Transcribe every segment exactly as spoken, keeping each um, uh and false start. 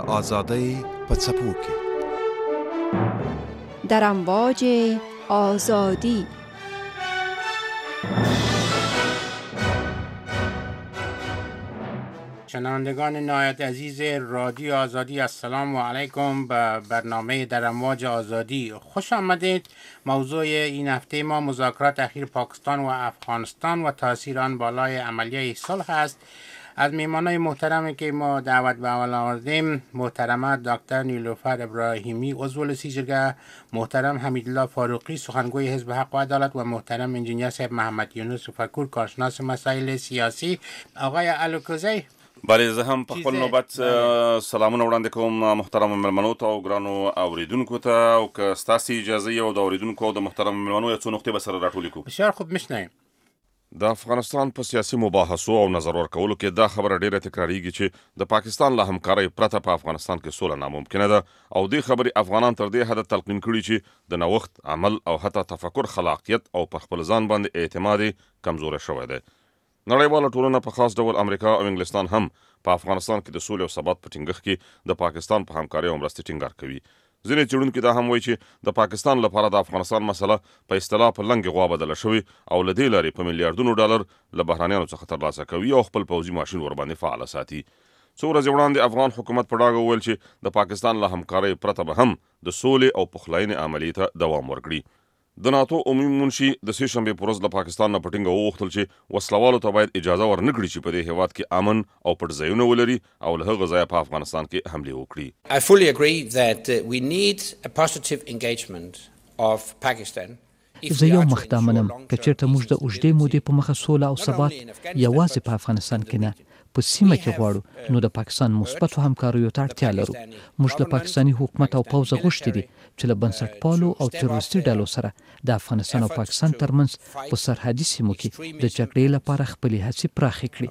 آزادی په څپو کې در امواج آزادی. شنوندگان نهایت عزیز رادیو آزادی، السلام علیکم. به برنامه در امواج آزادی خوش آمدید. موضوع این هفته ما مذاکرات اخیر پاکستان و افغانستان و تاثیر آن بالای عملیه صلح است. از میهمانای محترمی که ما دعوت به عمل آوردیم، محترمه دکتر نیلوفر ابراهیمی عضو لسیجرگه، محترم حمیدالله فاروقی سخنگوی حزب حق و عدالت و محترم انجینیر صاحب محمد یونس فکور کارشناس مسائل سیاسی. آقای الوکوزی، بله، زه هم په خپل نوبت سلامونه وړاندې کوم محترم مېلمنو ته او ګرانو اوریدونکو ته، او که ستاسو اجازه یې او د اوریدونکو او د محترم مېلمنو یو څو نقطې به سره راټولې کړو. بسیار خوب، میشنویم. د افغانستان په سیاسي مباحثو او نظر ورکولو کې دا خبره ډیره تکراریږي چې د پاکستان له همکارۍ پرته په افغانستان کې سوله ناممکنه ده، او دې خبرې افغانان تر دې حده تلقین کړي چې د نوښت، عمل او حتی تفکر خلاقیت او پر خپل ځان باندې اعتماد کمزوری شوی دی. نړیواله ټولنه په خاص ډول امریکا او انګلستان هم په افغانستان کې د سولې او ثبات په ټینګښت کې د پاکستان په همکارۍ او مرستې ټینګار کوي. ځینې څېړونکي دا هم وایي چې د پاکستان لپاره د افغانستان مسله په اصطلاح په لنګې غوا بدله شوې او له دې لارې په میلیارډونو ډالر له بهرانیانو څخه ترلاسه کوي او خپل پوځي ماشین ورباندې فعاله ساتي. څو ورځې وړاندې افغان حکومت په ډاګه وویل چې د پاکستان له همکارۍ پرته به هم د سولې او پخلاینې عملیې ته دوام ورکړي. د ناتو عمومي منشي د سې شنبې په ورځ له پاکستان نه په ټینګه وغوښتل چې وسلوالو ته باید اجازه ورنکړي چې په دې هېواد کې امن او پټ ځایونه ولري او له هغه ځایه په افغانستان کې حملې وکړي. I fully agree that uh, we need a positive engagement of Pakistan. زه یو مخدامنم که چېرته موږ د اوږدې مودې په مخه سوله او ثبات یوازې په افغانستان کې نه په سیمه کې غواړو، نو د پاکستان مثبتو همکاریو ته اړتیا لرو. موږ له پاکستاني حکومت او پوځ غوښتي دي چې له بنسټپالو او تروریستي ډلو سره د افغانستان او پاکستان ترمنځ په سرحدي سیمو کې د جګړې لپاره خپلې هڅې پراخې کړي.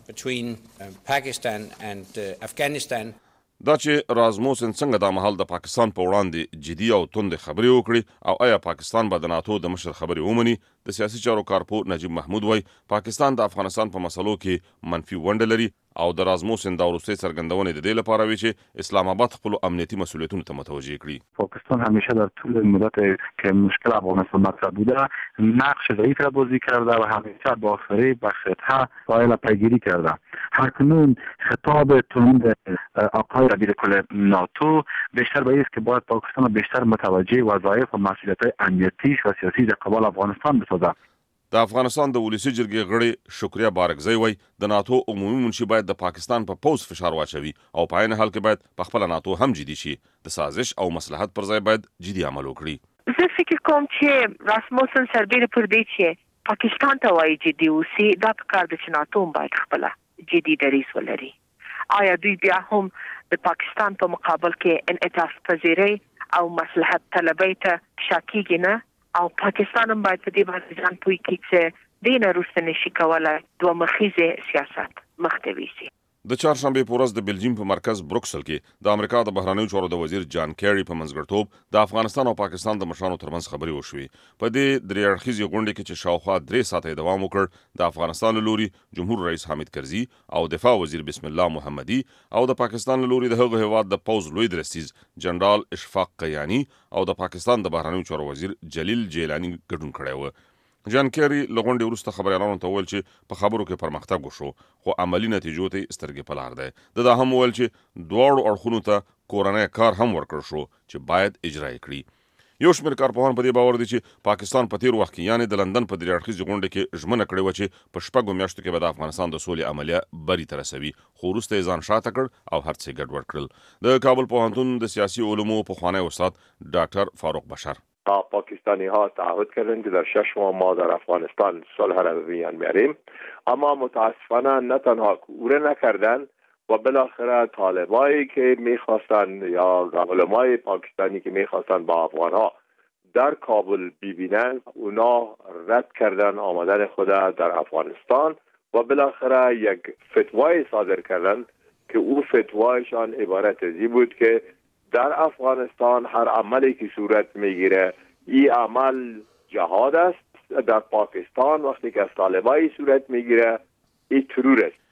دا چې رازموسن څنګه دا مهال د پاکستان په وړاندې جدي او توندې خبرې وکړي او آیا پاکستان به د ناتو د مشر خبرې ومني، د سیاسي چارو کارپو نجیب محمود وایي پاکستان د افغانستان په مسلو کې منفي ونډه لري او د رازموسن دا وروستۍ څرګندونې د دې لپاره وي چې اسلام آباد خپلو امنیتي مسئولیتونو ته متوجه کړي. پاکستان همیشه در طول مدت که مشکل افغانستان مطرح بوده نقش ضعیف را بازی کرده و همیشه با فریب و فتحه قائل پیگیری کرده. هرکنون خطاب تند آقای ربیع کل ناتو بیشتر به است که باید پاکستان بیشتر متوجه وظایف و مسئولیت‌های امنیتی و سیاسی در قبال افغانستان بسازه. د افغانستان د ولسی جرګې غړي شکریا بارکزی وایي د ناتو عمومي منشي باید د پاکستان په پوځ فشار واچوي او په عین حال کې باید په خپل ناتو هم جدي شي، د سازش او مصلحت پر ځای باید جدي عمل وکړي. زه فکر کوم چې راسموسن سربېره پر دې چې پاکستان ته وایي جدي اوسي، دا کار د ناتو باید خپل جدي دریځ ولري. آیا دوی بیا هم د پاکستان په مقابل کې انعطاف پذیري او مصلحت طلبۍ ته شاکیږي نه؟ او پاکستان هم باید په دې باندې ځان پوه کړي چې دې نه وروسته نشي کولی دوه مخیزې سیاست مخته ویسي. د چهارشنبې په ورځ د بلجیم په مرکز بروکسل کې د امریکا د بهرنیو چارو د وزیر جان کیری په منځګړیتوب د افغانستان او پاکستان د مشرانو ترمنځ خبرې وشوې. په دې درې اړخیزې غونډې کې چې شاوخوا درې ساعته دوام وکړ، د افغانستان له لوري جمهور رئیس حامد کرزي او دفاع وزیر بسم الله محمدي او د پاکستان له لوري د هغه هیواد د پوځ لوی درستیز جنرال اشفاق قیانی او د پاکستان د بهرنیو چارو وزیر جلیل جیلانی ګډون کړی و. جان کیری له غونډې وروسته خبریالانو ته وویل چې په خبرو کې پرمختګ وشو، خو عملي نتیجو ته سترګې په لار دی. د دا هم وویل چې دواړو اړخونو ته کورنی کار هم ورکړ شو چې باید اجرا یې کړي. یو شمېر کارپوهان په دې باور دي چې پاکستان په تیر وخت کې یعنې د لندن په درې اړخیزې غونډې کې ژمنه کړې وه چې په شپږو میاشتو کې به د افغانستان د سولې عملیه بري ته رسوي، خو وروسته یې ځان شاته کړ او هر څه ګډوډ کړل. د کابل پوهنتون د سیاسي علومو پخوانی استاد ډاکټر فاروق بشر پاکستانی ها تعهد کردند که در شش ماه ما در افغانستان صلح را به میان بیاریم، اما متاسفانه نه تنها کوره نکردند و بالاخره طالبایی که میخواستند یا علمای پاکستانی که میخواستند با افغان ها در کابل ببینند، اونا رد کردن آمدن خود در افغانستان و بالاخره یک فتوای صادر کردند که او فتوایشان عبارت از این بود که در افغانستان هر عملی که صورت میگیره این عمل جهاد است، در پاکستان وقتی که از طالبای صورت میگیره این ترور است.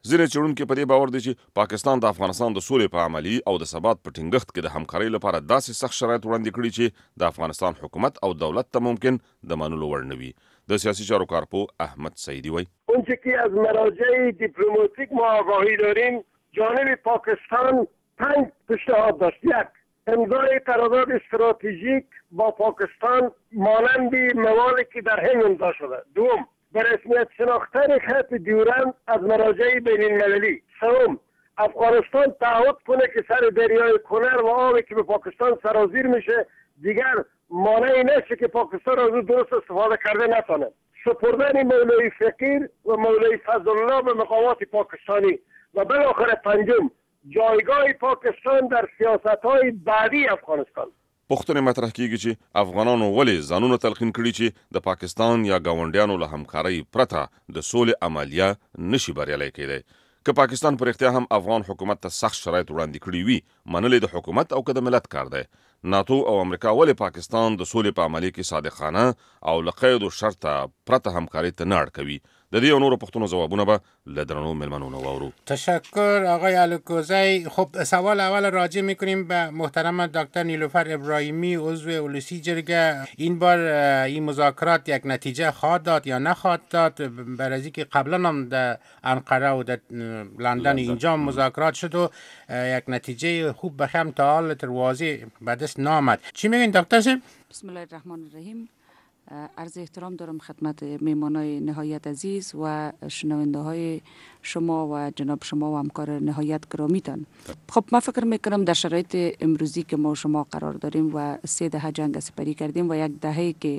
ځینې څېړونکي په دې باور دي چې پاکستان د افغانستان د سولې په عملي او د ثبات په ټینګښت کې د همکارۍ لپاره داسې سخت شرایط وړاندې کړي چې د افغانستان حکومت او دولت ته ممکن د منلو وړ نه وي. د سیاسی چارو کارپو احمد سعیدی وایي اونچه که از مراجع دیپلماتیک ما آگاهی داریم جانب پاکستان پنج پیشنهاد داشت. یک، امضای قرارداد استراتژیک با پاکستان مانند مواردی که در هند امضا شده. دوم، به رسمیت شناختن خط دیورند از مراجع بین المللی. سوم، افغانستان تعهد کنه که سر دریای کنر و آبی که به پاکستان سرازیر میشه دیگر مانعی نشه که پاکستان از اون درست استفاده کرده نتونه. سپردن مولوی فقیر و مولوی فضلالله به مقامات پاکستانی و بالاخره پنجم، جایگاه پاکستان در سیاست‌های بعدی افغانستان. پوښتنې مطرح کیږي چې افغانانو ولې ځانونه تلقین کړي چې د پاکستان یا ګاونډیانو له همکارۍ پرته د سولې عملیه نشي بریالی کېدی. که پاکستان پر اختیا هم افغان حکومت ته سخت شرایط وړاندې کړي وي، منلې د حکومت او که د ملت کار دی. ناتو او امریکا ولې پاکستان د سولې په عملیه کې صادقانه او له قید و شرطه پرته همکارۍ ته نه اړ کوي؟ د دې او نورو پوښتنو ځوابونه به له درنو مېلمنو نه واورو. تشکر آقای الوکوزی. خب سوال اول راجع میکنیم به محترم دکتر نیلوفر ابراهیمی عضو اولوسی جرگه. این بار این مذاکرات یک نتیجه خواهد داد یا نخواهد داد؟ برای اینکه قبلا هم در انقره و در لندن اینجا مذاکرات شد و یک نتیجه خوب بخم تا حال تروازی به دست نامد. چی میگین دکتر صاحب؟ بسم الله الرحمن الرحیم. عرض احترام دارم خدمت میمانای نهایت عزیز و شنونده های شما و جناب شما و همکار نهایت گرامیتان. خب من فکر میکنم در شرایط امروزی که ما شما قرار داریم و سه دهه جنگ سپری کردیم و یک دهه که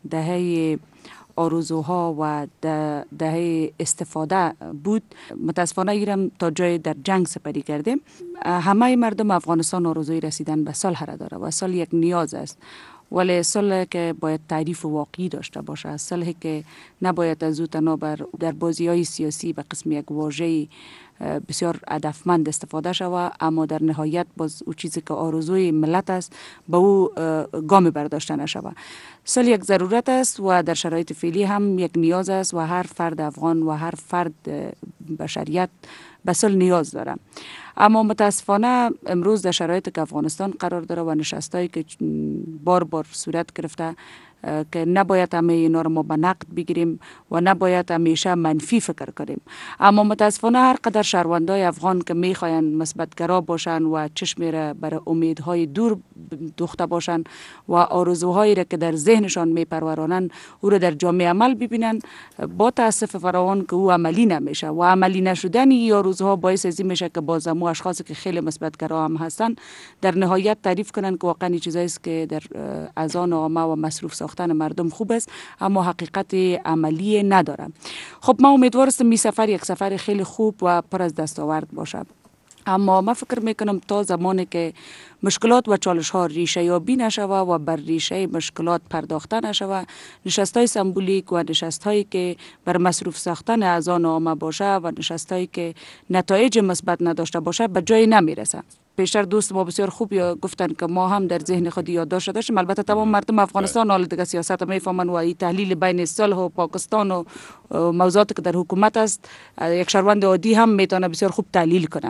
دهه آرزوها و دهه استفاده بود، متاسفانه ایرم تا جای در جنگ سپری کردیم. همه مردم افغانستان آرزوی رسیدن به صلح را داره و صلح یک نیاز است، ولی صلح که باید تعریف واقعی داشته باشه، صلح که نباید از او تنها بر در بازی های سیاسی به قسم یک واژه بسیار هدفمند استفاده شود، اما در نهایت باز او چیزی که آرزوی ملت است به او گام برداشته نشود. صلح یک ضرورت است و در شرایط فعلی هم یک نیاز است و هر فرد افغان و هر فرد بشریت به صلح نیاز داره. اما متاسفانه امروز در شرایط که افغانستان قرار داره و نشستایی که بار بار صورت گرفته که نباید همه اینا رو ما به نقد بگیریم و نباید همیشه منفی فکر کنیم، اما متاسفانه هر قدر شهروندای افغان که میخواین مثبتگرا باشن و چشم را بر امیدهای دور دوخته باشن و آرزوهایی را که در ذهنشان میپرورانن او را در جامعه عمل ببینن، با تاسف فراوان که او عملی نمیشه و عملی نشدن این آرزوها باعث از این میشه که باز همو اشخاصی که خیلی مثبتگرا هم هستن در نهایت تعریف کنن که واقعا چیزایی است که در اذهان عامه و مصروف ساختن مردم خوب است اما حقیقت عملی نداره. خب ما امیدوارستم می سفر یک سفر خیلی خوب و پر از دستاورد باشه، اما من فکر میکنم تا زمانی که مشکلات و چالش ها ریشه یابی نشوه و بر ریشه مشکلات پرداخته نشوه، نشست های سمبولیک و نشست هایی که بر مصروف ساختن اذهان عامه باشه و نشست هایی که نتایج مثبت نداشته باشه به جای نمیرسه. پیشتر دوست ما بسیار خوب گفتن که ما هم در ذهن خود یادداشت داشتیم، البته تمام مردم افغانستان حال دیگه سیاست میفهمن و این تحلیل بین صلح و پاکستان و موضوعاتی که در حکومت است یک شهروند عادی هم میتونه بسیار خوب تحلیل کنه.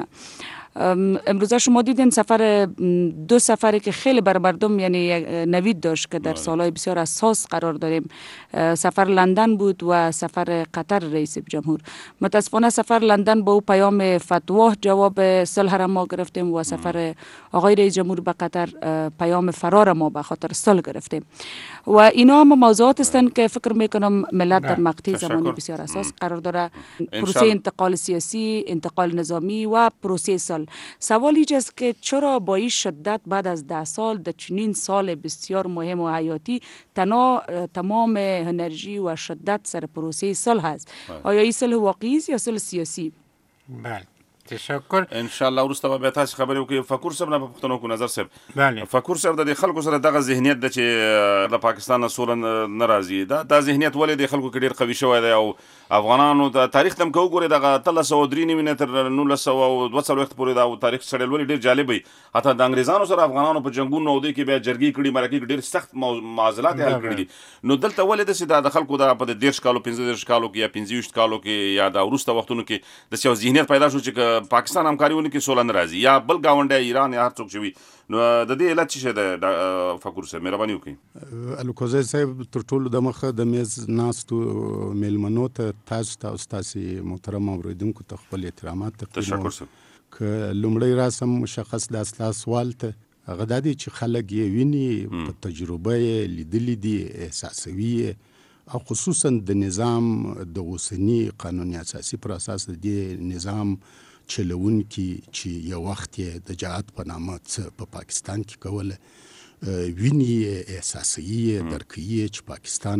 امروزه شما دیدین سفر دو سفری که خیلی بر مردم یعنی نوید داشت که در سالهای بسیار اساس قرار داریم، سفر لندن بود و سفر قطر رئیس جمهور. متاسفانه سفر لندن با او پیام فتوح جواب صلح را ما گرفتیم و سفر آقای رئیس جمهور به قطر پیام فرار ما به خاطر صلح گرفتیم و اینا هم موضوعات هستند که فکر میکنم ملت در مقطع زمانی بسیار اساس قرار داره. پروسه انتقال سیاسی، انتقال نظامی و پروسه صلح. سوال اینجاست که چرا با این شدت بعد از ده سال در چنین سال بسیار مهم و حیاتی تنها تمام انرژی و شدت سر پروسه صلح است؟ آیا این صلح واقعی است یا صلح سیاسی؟ بله. تشکر. ان شاء الله ورسته به تاسو خبرې وکړي. فکر صاحب نه په پښتنو کو نظر صاحب، بله فکر صاحب د خلکو سره دغه ذهنیت د چې د پاکستان نه سوله نه راځي، دا د ذهنیت ولې د خلکو کې ډیر قوي شوی دی؟ او افغانانو د تاریخ تم کو ګوري دغه اتلس سوه درې نیمې نه تر نولس سوه او دوه څلوېښت پورې دا تاریخ سره ولې ډیر جالب وي. حتی د انګریزانو سره افغانانو په جنگونو او د کې بیا جرګې کړي، مرکې ډیر سخت معضلات حل کړي دي. نو دلته ولې د د خلکو د په دېرش کالو پنځه دېرش کالو کې یا پنځه ویشت کالو کې یا د وروسته وختونو کې د یو ذهنیت پیدا شو چې پاکستان همکاري ونه کې سوله نه راځي یا بل ګاونډی ایران یا هر څوک چې وي؟ نو د دې علت څه شی د فکر صاحب مهرباني وکړئ. الکوزی صاحب تر ټولو د مخه د میز ناستو میلمنو ته تاسو ته او ستاسې محترم اوریدونکو ته خپل احترامات تقدیموم. تشکر صاحب. که لومړی راسم مشخص دا ستاسو سوال ته هغه دا دی چې خلک یې ویني، په تجربه یې لیدلي دي، احساسوي او خصوصا د نظام د اوسني قانوني اساسي پر اساس د دې نظام چلونکي چې یو وخت یې د جهاد په نامه څه په پاکستان کې کوله، ویني احساسوي درکوي چې پاکستان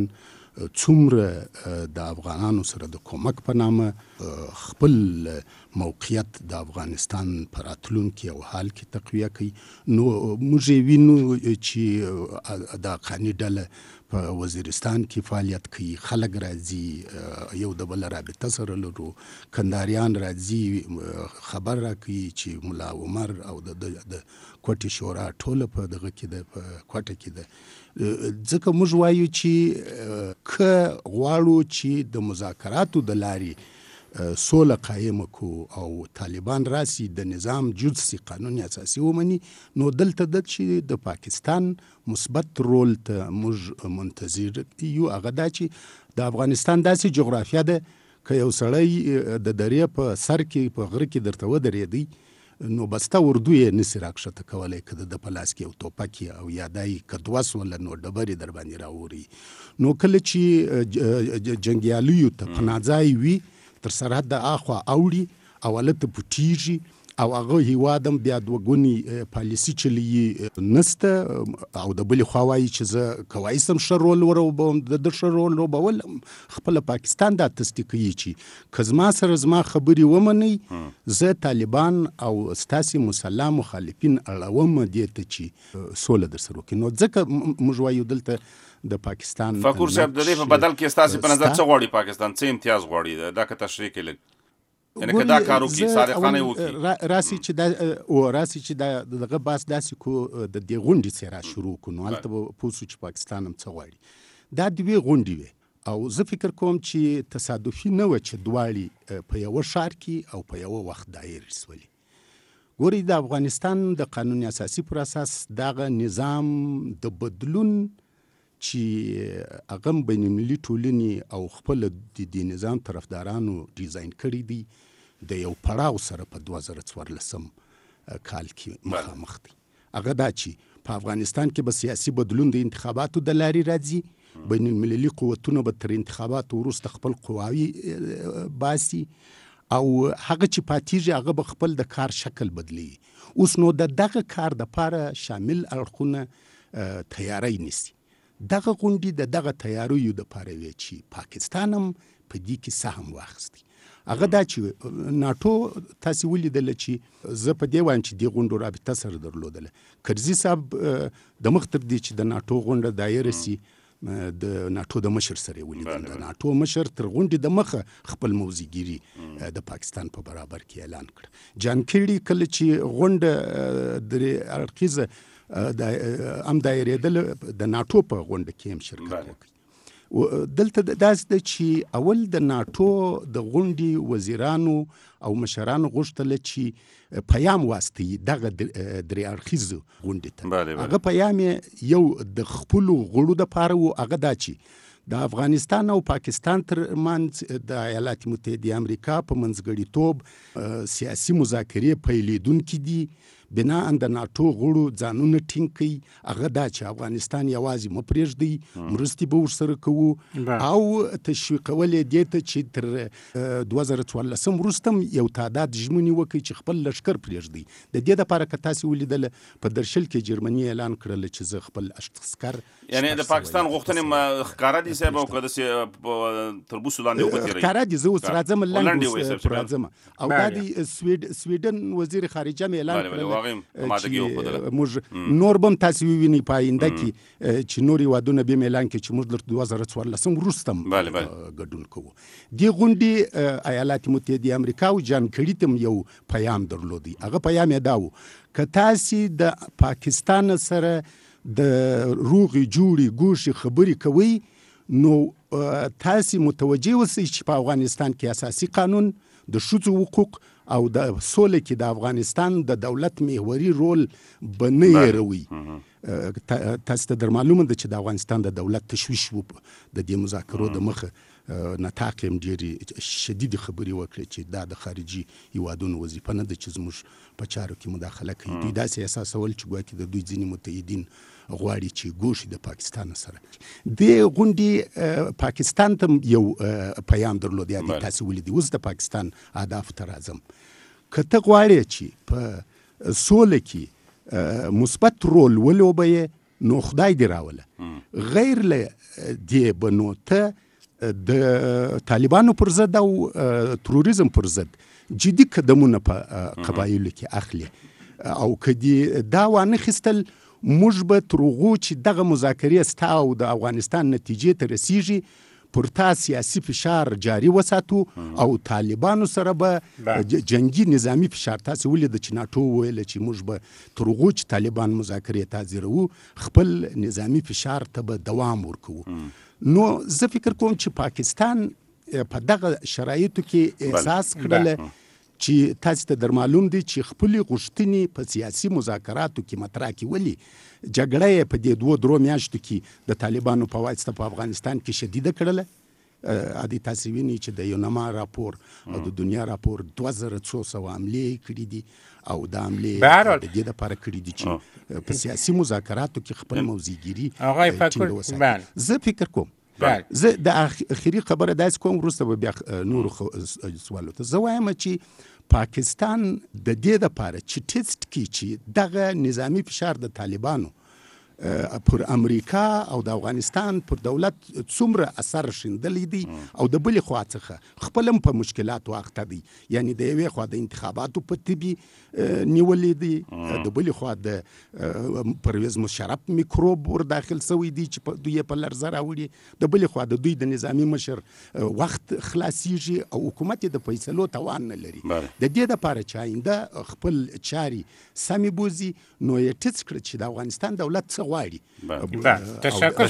څومره د افغانانو سره د کومک په نامه خپل موقعیت د افغانستان په راتلونکي او حال کې تقویه کوي. نو موږ یې وینو چې د حقاني ډله په وزیرستان کې فعالیت کوي، خلک راځي، یو د بل رابطه سره لرو، کنداریان راځي خبر راکوي چې ملا عمر او د کوټې شورا ټوله په دغه کې ده، په کوټه کې ده. ځکه موږ وایو چې که غواړو چې د مذاکراتو د لارې سوله قائم کو او طالبان راسي د نظام جز سي قانوني اساسي ومني، نو دلته د چې د پاکستان مثبت رول ته موږ منتظر یو. هغه دا چې د افغانستان داسې جغرافیه ده که یو سړی د درې په سر کې په غره کې درته ودرېدی نو بسته اردو یې نسی راکښته کولی، که د په لاس کې یو توپک او یا دای که دوه سوله نو ډبرې در باندې راوري. نو کله چې جنګیالیو ته پناه ځای وي تر سرحد د اخوا اوړي او هلته پټیږي او هغه هیواد هم بیا دوه ګونې پالیسي چلي نسته او د بلې خوا وایي چې زه کولی شم ښه رول ولوبوم، د ده ښه رول لوبول خپله پاکستان دا تصدیقوي چې که زما سره زما خبرې ومنئ زه طالبان او ستاسې مسلح مخالفین اړوم دې ته چې سوله در سره وکړي. نو ځکه موږ وایو دلته د پاکستان فکر صاحب د دې په بدل کې ستاسې په نظر څه غواړي پاکستان، څه امتیاز غواړي؟ دا که تشریح کې لږ یعنی که دا کار وکړي صادقانه وکړي راسي چې دا او راسي چې دا دغه باس داسې کو د دې غونډې سره شروع کو نو هلته به پوه شو چې پاکستان هم څه غواړي. دا دوې غونډې وې او زه فکر کوم چې تصادفي نه وه چې دواړې په یوه ښار کې او په یوه وخت دایر شولې. ګورئ د افغانستان د قانوني اساسي پر اساس دغه نظام د بدلون چې هغه بین المللي ټولنې او خپل د دې نظام طرفدارانو ډیزاین کړي دي د یو پړاو سره په دوه زره څوارلسم کال کې مخامخ دي. هغه دا چې په افغانستان کې به سیاسي بدلون د انتخاباتو د لارې راځي، بین المللي قوتونه به تر انتخاباتو وروسته خپل قواوي باسي او هغه چې پاتیږي هغه به خپل د کار شکل بدلی. اوس نو د دغه کار د پاره شامل اړخونه تیاری نیسي. دغه غونډې د دغه تیاریو د پاره وی چې پاکستان هم په دې کې سهم واخیستی. هغه دا چې ناټو تاسو ولیدل چې زه په دې وایم چې دې غونډو رابطه سره درلودله. کرزي صاحب د مخ تر دې چې د ناټو غونډه دایره سي د ناټو د مشر سره ولیدل. د ناټو مشر تر غونډې د مخه خپل موضوعګيري د پاکستان په برابر کې اعلان کړ. جان کیری کله چې غونډه درې اړخیزه د ام دایریدل د ناټو په غونډه کې هم شرکت وکړ. دلته داس د چې اول د ناټو د غونډې وزیرانو او مشرانو غوښتل چې پیام واستي دغه درې اړخیزه غونډې ته. هغه پیام یو د خپل غړو د پاره و، هغه دا چې د افغانستان او پاکستان تر منځ د ایالات متحده امریکا په منځګړیتوب سیاسي مذاکرې پیلېدونکې دي. بنا د ناتو غړو ځانونه ټینګ کړي هغه دا چې افغانستان یوازې مه پرېږدئ، مرستې به ورسره کوو او تشویقول یې دې ته چې تر دوه زره څوارلسم وروسته یو تعداد ژمنې وکړي چې خپل لښکر پرېږدي. د دې دپاره که تاسې ولیدله په درشل کې جرمني اعلان کړله چې زه خپل عسکر یعنی د پاکستان غوښتنې ښکاره دي صاحب او که داسې تر بوسو لاندې وکتېرئ ښکاره دي. زه اوس راځم لنډ پر راځم او دا د سویډن وزیر خارجه مې اعلان کړله چې موږ نور به هم تاسې ووینئ په آینده کې چې نور هېوادونه به یې اعلان کړي چې موږ له دوه زره څوارلسم وروسته هم ګډون کوو. دې غونډې ایالات متحده امریکا او جان کړي ته یو پیام درلودی. هغه پیام یې دا و که تاسې د پاکستان سره د روغې جوړې ګوښې خبرې کوئ نو تاسې متوجه اوسئ چې په افغانستان کې اساسي قانون، د ښځو حقوق او د سولې کې د افغانستان د دولت محوري رول به نه هېروئ. تاسو ته در معلومه ده چې د افغانستان د دولت تشویش و د دې مذاکرو د مخه نطاق هم ډېرې شدیدې خبرې وکړې چې دا د خارجي هیوادونو وظیفه نه ده چې زموږ په چارو کې مداخله کوي. دوی داسې احساسول چې ګواکې د دوی ځینې متحدین غواړي چې ګوښې د پاکستان سره. دې غونډې پاکستان ته یو پیام درلود، یا دې تاسې ولیدي. اوس د پاکستان اهدافو ته راځم. که ته غواړې چې په سوله کې مثبت رول ولوبې نو خدای دې راوله. غیر له دې به نو ته د طالبانو پر ضد او تروریزم پر ضد جدي قدمونه په قبایلو کې اخلي او که دې دا وانه خیستل موږ به تر هغو چې دغه مذاکرې ستا او د افغانستان نتیجې ته رسیږي پر تا سیاسي فشار جاري وساتو او طالبانو سره به جنگي نظامی فشار. تاسې ولیده چې ناټو وویله چې موږ به تر هغو چې طالبان مذاکرې تازیروو خپل نظامی فشار ته به دوام ورکوو. نو زه فکر کوم چې پاکستان په دغه شرایطو کې احساس کړله چې تاسو ته در معلوم دي چې خپلې غوښتنې په سیاسي مذاکراتو کې مطرح کولې. جګړه یې په دې دوه درو میاشتو کې د طالبانو په واسطه په افغانستان کې شدیده کړله. ادي تاسو وینئ چې د یونما راپور او د دنیا راپور دوه زره څو سوه حملې کړي دي او د حملې د دې دپاره کړي دي چې په سیاسي مذاکراتو کې خپل موضوعګیري ټینګه وساتي. زه فکر کوم زه د اخري خبره داسې کوم وروسته به بیا نورو سوالو ته زه وایم چې پاکستان د دې دپاره چې ټیسټ کړي چې دغه نظامی فشار د طالبانو پر امریکا او د افغانستان پر دولت څومره اثر شیندلی دی او د بلې خوا څخه خپل هم په مشکلاتو اخته دی. یعنی د یوې خوا د انتخاباتو په تبي نیولې دی، د بلې خوا د پرویز مشرف میکروب ور داخل سوی دی چې دوی په لرزه راوړي، د بلې خوا د دوی د نظامی مشر وخت خلاصیږي او حکومت د فیصلو توان نه لري. د دې دپاره چې آینده خپل چاري سمې بوزي نو یې ټیټ کړي چې د افغانستان دولت څه غواړي. تشکر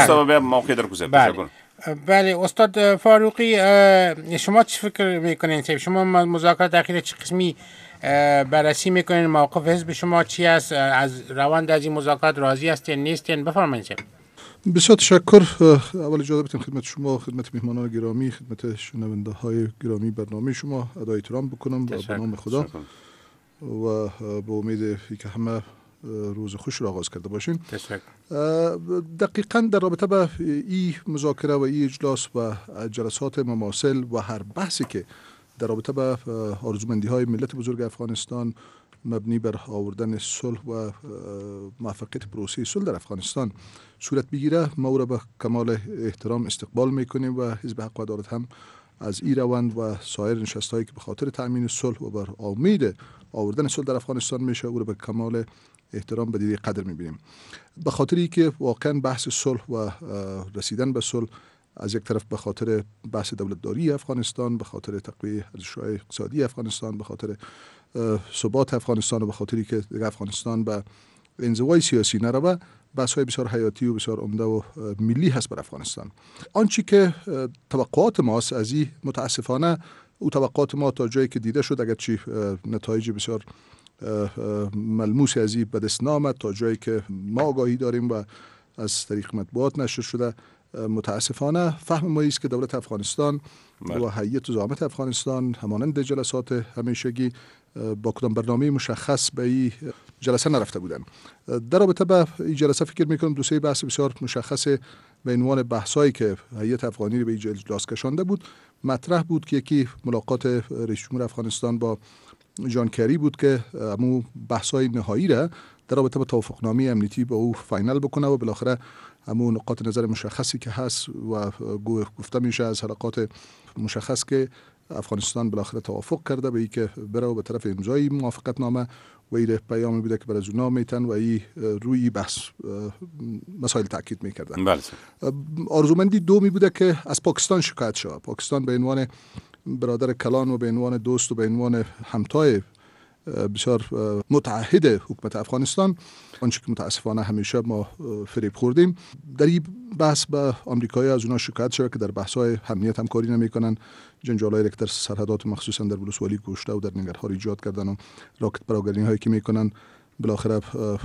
شما. بله استاد فاروقی شما چی فکر میکنین؟ شما مذاکرات اخیر چه قسمی بررسی میکنین؟ موقف حزب شما چی است؟ از روند از این مذاکرات راضی هستین نیستین؟ بفرمایید. بسیار تشکر. اول اجازه بدین خدمت شما، خدمت میهمانان گرامی، خدمت شنونده های گرامی برنامه شما ادای احترام بکنم و به نام خدا و با امید که همه روز خوش را آغاز کرده باشین. دقیقاً در رابطه با این مذاکره و این اجلاس و جلسات مماثل و هر بحثی که در رابطه با آرزومندی های ملت بزرگ افغانستان مبنی بر آوردن صلح و موفقیت پروسه صلح در افغانستان صورت بگیره، ما او را به کمال احترام استقبال میکنیم و حزب حق و عدالت هم از این روند و سایر نشست‌هایی که به خاطر تأمین صلح و بر امید آوردن صلح در افغانستان میشه او را به کمال احترام به دیده قدر میبینیم. به خاطری که واقعا بحث صلح و رسیدن به صلح از یک طرف به خاطر بحث دولتداری افغانستان، به خاطر تقویت ارزش‌های اقتصادی افغانستان، به خاطر ثبات افغانستان و به خاطری که افغانستان به انزوای سیاسی نروه، بحث‌های بسیار حیاتی و بسیار عمده و ملی هست بر افغانستان. آنچه که توقعات ماست از این متاسفانه او توقعات ما تا جایی که دیده شد اگرچه نتایج بسیار ملموس از این به دست نامد، تا جایی که ما آگاهی داریم و از طریق مطبوعات نشر شده، متاسفانه فهم ما است که دولت افغانستان و هیئت زعامت افغانستان همانند جلسات همیشگی با کدام برنامه مشخص به این جلسه نرفته بودن. در رابطه با این جلسه فکر میکنم دو سه بحث بسیار مشخص به عنوان بحثایی که هیئت افغانی به این اجلاس کشانده بود مطرح بود که یکی ملاقات رئیس جمهور افغانستان با جان کری بود که امو بحثای نهایی را در رابطه با توافقنامه امنیتی با او فاینال بکنه و بالاخره امو نقاط نظر مشخصی که هست و گفته میشه از حلقات مشخص که افغانستان بالاخره توافق کرده به این که بره و به طرف امضای موافقت نامه و این پیامی بوده که برای اونا میتن و این روی بحث مسائل تاکید میکردن. بله. آرزومندی دومی بوده که از پاکستان شکایت شد. پاکستان به عنوان برادر کلان و به عنوان دوست و به عنوان همتای بسیار متعهد حکومت افغانستان، آنچه که متاسفانه همیشه ما فریب خوردیم، در این بحث به آمریکایی از اونا شکایت شد که در بحث‌های امنیت همکاری نمی‌کنن، جنجالایی که در سرحدات مخصوصا در ولسوالی گوشته و در ننگرهار ایجاد کردن و راکت پراگرین‌هایی که می‌کنن بالاخره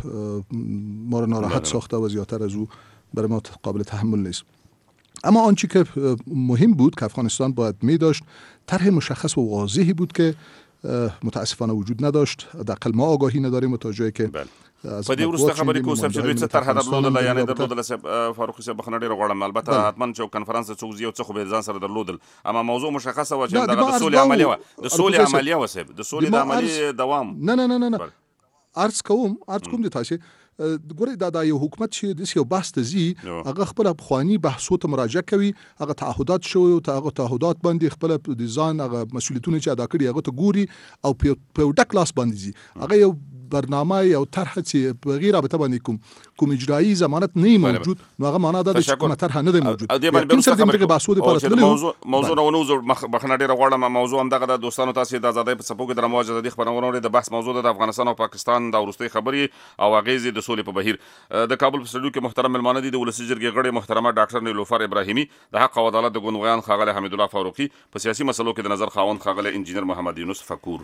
ما را ناراحت ساخته و زیادتر از او برای ما قابل تحمل نیست. اما آنچه که مهم بود که افغانستان باید می داشت طرح مشخص و واضحی بود که متاسفانه وجود نداشت. حداقل ما آگاهی نداریم تا جایی که په دې وروسته خبرې کوو صاحب چې دوی څه طرحه درلودله یعنې درلودله صاحب فاروقي صاحب بخښنه ډېره غواړم البته حتما چې کنفرانس څه وځي او څه خو به ځان سره درلودل اما موضوع مشخصه وه چې همدغه د سولې عملیه وه د سولې عملیه وه صاحب د سولې د عملیې دوام نه نه نه نه عرض کوم عرض کوم د تاسې ګورئ دا د یو حکومت چې داسې یو بحث ته ځي هغه خپله پخواني بحثو ته مراجعه کوي، هغه تعهدات شوي او هغه تعهدات باندې خپله د ځان هغه مسؤلیتونه چې ادا کړي هغه ته ګوري او په یو ډک لاس باندې ځي. هغه یو برنامه یا طرح چې په غیر رابطه باندې کوم کوم اجرایی ضمانت نه موجود، نو هغه معنا ده چې کومه طرح نه موجود. کوم څه دغه بحثو د پاره موضوع موضوع نو زو بخنه ډیره غواړم موضوع هم دغه د دوستانو تاسو د آزادۍ په سپو کې د رموج د خبرونو د بحث موضوع د افغانستان او پاکستان د ورستۍ خبري او غیزي د سولې په بهیر د کابل په سټډیو کې محترم ملمانه دي د ولسی جرګې غړي محترمه ډاکټر نیلوفر ابراهیمي، د حق او عدالت د ګوندویان خاغله حمید الله فاروقي، په سیاسي مسلو کې د نظر خاوند خاغله انجینر محمد یونس فکور.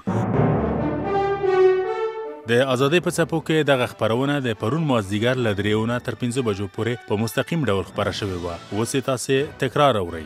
د آزادۍ په څپو کې دغه خبرونه د پرون مازدیګر له درېونه تر پنځه بجو پورې په مستقیم ډول خبره شوې وه. اوس یې تاسې تکرار اورئ.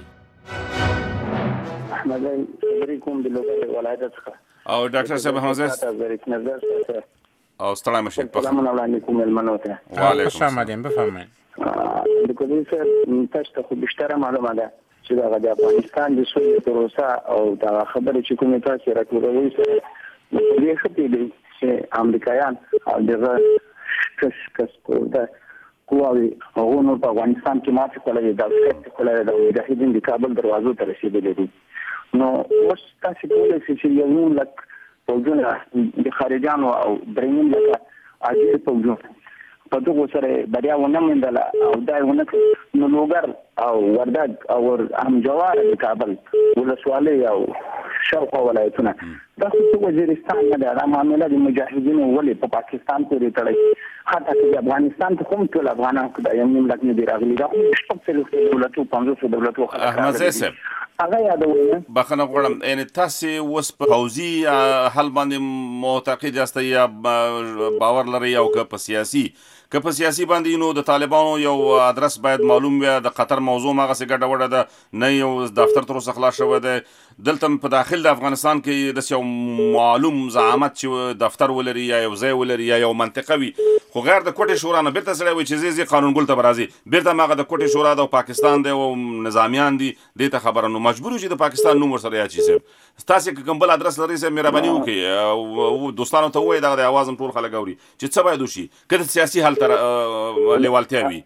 احمد خبرې کوم د لوګر ولایت څخه او ډاکټر صاحب حمزه او ستړی مشه. سلامونه وړاندې کوم مېلمنو ته. وعلیکم السلام. بفرمایئ. د کوم څه تاسو ته خو بیشتره معلومه ده چې دغه د افغانستان د سولې پروسه او دغه خبرې چې کومې تاسو راټولوئ سره دې ښه پوهېږئ چې امریکایان او دغه کس کس د قواوې هغو نور په افغانستان کې ماتې کړلې ده، سخت کړلې ده، مجاهدین د کابل دروازو ته رسېدلي دي. نو اوس تاسې کولی شئ چې یو نیم لک پوځونه د خارجیانو او درېیم لکه عاجل پوځونه په دغو سره بریا ونه موندله او دا یې ونه کړه، نو لوګر او وردګ او هم جوار د کابل ولسوالۍ او شاوخوا ولایتونه دا خو وزیرستان نه ده. دا معامله د مجاهدینو ولې په پاکستان پورې تړئ، حتی که د افغانستان ته هم ټول افغانان که دا یو نیم لک نه دي راغلي، دا خو شپږ څلوېښت دولتو پنځوسو دولتو خلک احمدزی صاحب هغه یادوي. بخښنه غواړم، یعنې تاسې اوس په پوځي حل باندې معتقد یاستئ یا باور لرئ او که په سیاسي که په سیاسي باندې نو د طالبانو یو ادرس باید معلوم وي. د قطر موضوع هغسې ګډه وډه ده، نه یو دفتر تر اوسه خلاص شوی دی. دلته په داخل د افغانستان کې داسې یو معلوم زعامت چې دفتر ولري یا یو ځای ولري یا یو منطقه وي، خو غیر د کوټې شورا نه بیرته سړی وایي چې زه زه قانونګل ته به راځي، بیرته هم هغه د کوټې شورا ده او پاکستان دی او نظامیان دي، دې ته خبره نو مجبور چې د پاکستان نوم ورسره یاد شي. صاحب تاسې که کوم بل ادرس لرئ صاحب مهرباني وکړئ او دوستانو ته ووایئ دغه د اواز هم ټول خلک اوري چې څه باید وشي که د سیاسي حل ته لیوالتیا وي.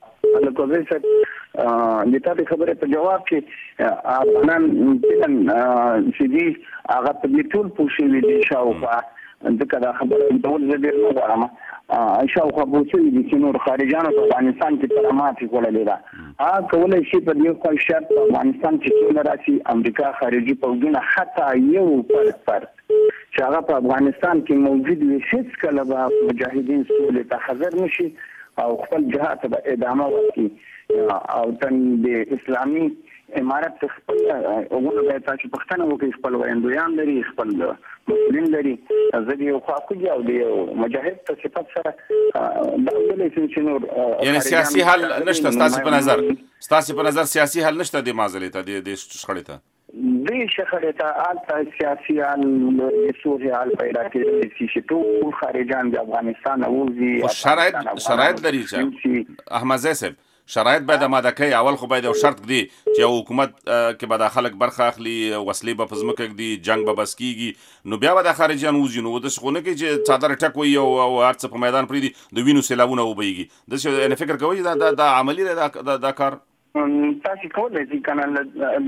د تاسې خبرې په جواب کې افغانان فعلا چې دي هغه په دې ټول پوه شوي دي شاوخوا، ځکه دا خبره ډول زه ډېر نه غواړم، شاوخوا پوه شوي دي چې نور خارجیانو په افغانستان کې پره ماتې خوړلې ده. هغه کولی شي په دې خوا شرط په افغانستان کې څومره راشي امریکا خارجي پوځونه حتی یو فرد فرد چې هغه په افغانستان کې موجود وي هېڅکله به مجاهدین سولې ته حاضر نه شي او خپل جهاد ته به ادامه ورکړي او تن د اسلامي امارت خپل وګړو به تاسو پښتنه وکړي، خپل ویندویان لري، خپل مسلمان لري، زه د یو خواخوږي او د یو مجاهد په صفت سره دا ویلی شم چې نور یعنې سیاسي حل نشته ستاسې په نظر ستاسې په نظر سیاسي حل نشته دې معضلې ته دې شخړې ته؟ دې شخړې ته الته سیاسي حل سوله حل پیدا کېدلی شي چې ټول خارجان د افغانستان ووځي. شرایط شرایط لري چې احمد زی صاحب شرایط باید آماده کوي. اول خو باید یو شرط دی چې حکومت کې به د خلک برخه اخلي، وسلې به په ځمکه ږدي، جنګ به بس کېږي، نو بیا به د خارجیان وځي. نو داسې خو نه کوي چې څادر ټک وي او هر څه په میدان پرېږدي، د وینو سیلابونه وبهیږي. داسې یعنې فکر کوئ چې دا عملي دی دا کار؟ تاسو کولی شئ که نه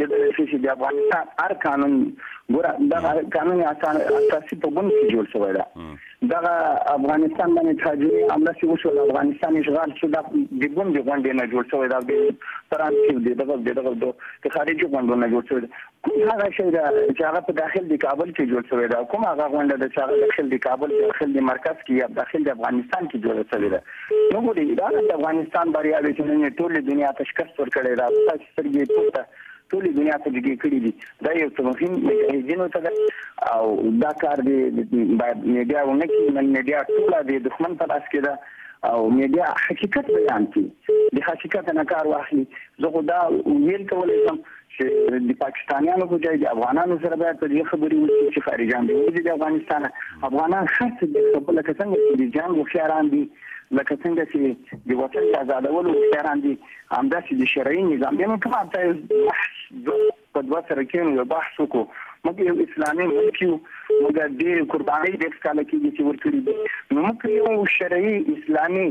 د افغانستان هر قانون ګوره دغه قانون اساسي په ګوند کې جوړ شوی ده. دغه افغانستان باندې تهاجمي حمله چې وشول، افغانستان اشغال شو، دا د ګوند د غونډې نه جوړ شوی ده، ترانسکریپ دی دغه دغه د خارجي غونډو نه جوړ شوی ده. کوم هغه شی ده چې هغه په داخل د کابل کې جوړ شوی ده، کوم هغه غونډه ده چې هغه داخل د کابل داخل د مرکز کې یا داخل د افغانستان کې جوړ شوی ده. نو ګورئ دا د افغانستان بریا د چې ټول دنیا ته شکست ورکړی ده، تاسو سترګې پورته ټول دنیا ته جګې کړې دي. دا یو څه مهم مجاهدینو ته ده او دا کار دی باید میډیا ونه کړي. نن میډیا ټوله د دښمن په لاس کې ده او میډیا حقیقت بیان کړي، د حقیقت نه کار واخلي. زه خو دا ویل کولی شم چې د پاکستانیانو په ځای د افغانانو سره باید په دې خبرې وشي چې خارجان دې وځي د افغانستان. افغانان هر څه دي، لکه څنګه چې د جنګ هوښیاران دي، لکه څنګه چې د وطن د آزادولو هوښیاران دي، همداسې د شرعي نظام دی. موږ کوم ته بحث په دوه سره کېنو یو بحث وکړو. موږ یو اسلامي ملک یو، موږ ډېرې قربانۍ ډېر کاله کېږي چې ورکړي دي. نو موږ یو شرعي اسلامي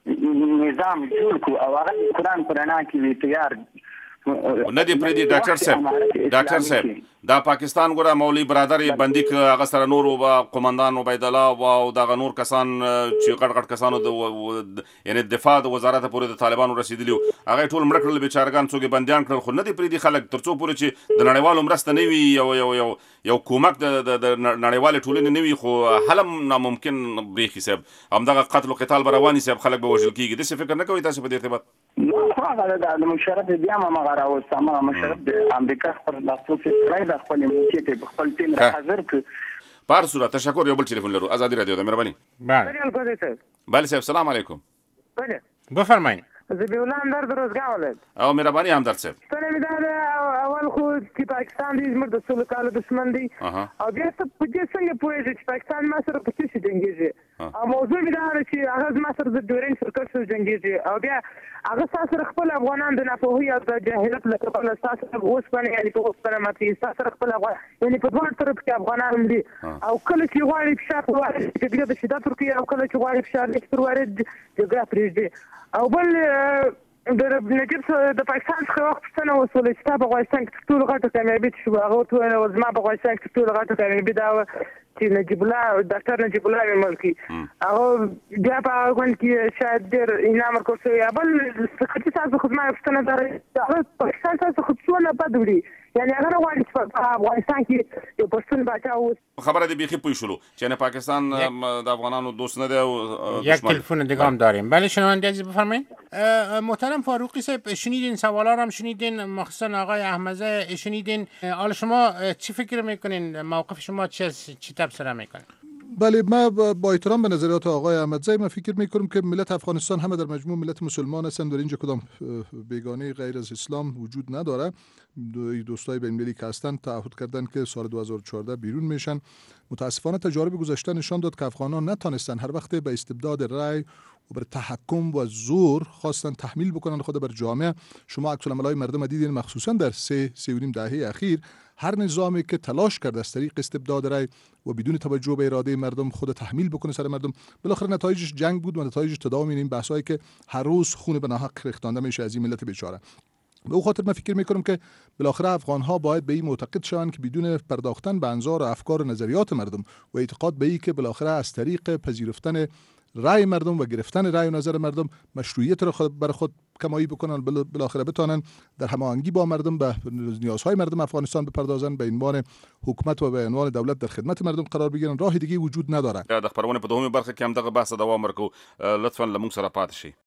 نظام جوړ کړو او هغه قرآن په رڼا کې وي تیار نه دی پرې دی. ډاکټر صاحب ډاکټر صاحب دا پاکستان ګوره مولوي برادر یې بندي کړ، هغه سره نور قومندان عبید الله او دغه نور کسان چې غټ غټ کسانو د یعنې دفاع د وزارت پورې د طالبانو رسېدلي وو، هغه یې ټول مړه کړل، بېچارهګان څوک یې بندیان کړل. خو نه دی پرېږدي خلک تر څو پورې چې د نړیوالو مرسته نه وي، یو یو یو یو کومک د نړیوالې ټولنې نه وي، خو حل هم ناممکن برېښي صاحب. همدغه قتل و قتال به روان وي صاحب، خلک به وژل کېږي. داسې فکر نه کوئ تاسو په دې ارتباط؟ خو هغه د مشرف بیا هم همغه راوست، همغه مشرف د امریکا خپل لاسپوڅ کړی د خپل موقع ته خپل ټیم را حاضر کړ. په هر صورت تشکر. یو بل ټلیفون لرو، ازادي رادیو ده، مهرباني. بله بله صاحب سلام علیکم. بله بفرمایید. ذبیح الله همدرد روزگاه ولد او مهرباني همدرد صاحب. ستنه میداره اول خو چې پاکستان دې زموږ د سلو کالو دښمن دی او بیا ته په دې څنګه پوهېږې چې پاکستان ما سره په څه شي جنګېږي. او موضوع مې دا ده چې هغه زما سره د ډیورنډ سرکټ سره جنګېږي او بیا هغه ستا سره خپل افغانان د ناپوهۍ او د جاهلت له کبله ستا سره اوسپنې یعنې په اوسپنه ماتېږي، ستا سره خپل افغان یعنې په دواړو طرف کې افغانان مري. او کله چې غواړي فشار پر وارد جګړه د شدت ورکوي او کله چې غواړي فشار لږ پر وارد جګړه پرېږدي. او بل د نجیب د پاکستان څخه وخت پوښتنه وسوله چې تا په افغانستان کې تر ټولو غټه کامیابي څه شوه؟ هغه ورته وویل زما په افغانستان کې تر ټولو غټه کامیابي دا وه چې نجیب الله ډاکټر نجیب الله مې مړ کړي. هغه بیا په هغه غونډ کې شاید ډېر انعام ورکړل شوی. بل سقطي تاسو خو زما یو پوښتنه دا ده، هغه پاکستان تاسو خو څونه بد وړي، یعنې هغه نه غواړي چې په افغانستان کې یو پښتون باچا اوس. خبره دې بیخي پوه شولو چې نه پاکستان د افغانانو دوست نه دی او یک تلفن دیگه هم داریم. بله شنونده عزیز بفرمایید. محترم فاروقی صاحب شنیدین سوالا رو هم شنیدین، مخصوصا آقای احمدزی شنیدین. حالا شما چی فکر میکنین؟ موقف شما چی چی تبصره میکنین؟ بله ما با احترام به نظریات آقای احمدزی من فکر میکنم که ملت افغانستان همه در مجموع ملت مسلمان هستند، در اینجا کدام بیگانه غیر از اسلام وجود نداره. دوستای بین المللی که هستند تعهد کردن که سال دو هزار و چهارده بیرون میشن. متاسفانه تجارب گذشته نشان داد که افغانان نتانستن هر وقت به استبداد رأی و بر تحکم و زور خواستن تحمیل بکنن خود بر جامعه. شما عکس العمل‌های مردم دیدین، مخصوصا در سه سه و نیم دهه اخیر هر نظامی که تلاش کرد از طریق استبداد رأی و بدون توجه به اراده مردم خود تحمیل بکنه سر مردم، بالاخره نتایجش جنگ بود و نتایجش تداوم این بحثایی که هر روز خون به ناحق ریختانده میشه از این ملت بیچاره. به او خاطر من فکر میکنم که بالاخره افغان ها باید به این معتقد شوند که بدون پرداختن به انظار و افکار و نظریات مردم و اعتقاد به این که بالاخره از طریق پذیرفتن رأی مردم و گرفتن رأی و نظر مردم مشروعیت را خود بر خود کمایی بکنن، بالاخره بتانن در هماهنگی با مردم به نیازهای مردم افغانستان بپردازن، به عنوان حکومت و به عنوان دولت در خدمت مردم قرار بگیرن. راه دیگه وجود نداره. د خبرونه په دومره برخه کې هم دغه بحث دوام ورکو. لطفا لمونږ سره پاتې شئ.